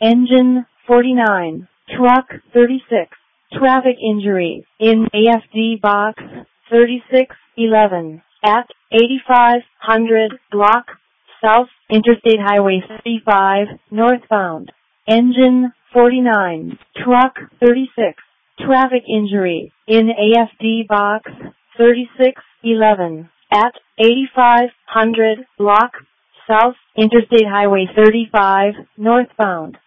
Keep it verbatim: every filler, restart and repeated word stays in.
Engine forty-nine, Truck thirty-six, traffic injury in A F D Box thirty-six eleven at eighty-five hundred block South Interstate Highway thirty-five northbound. Engine forty-nine, Truck thirty-six, traffic injury in A F D Box thirty-six eleven at eighty-five hundred block South Interstate Highway thirty-five northbound.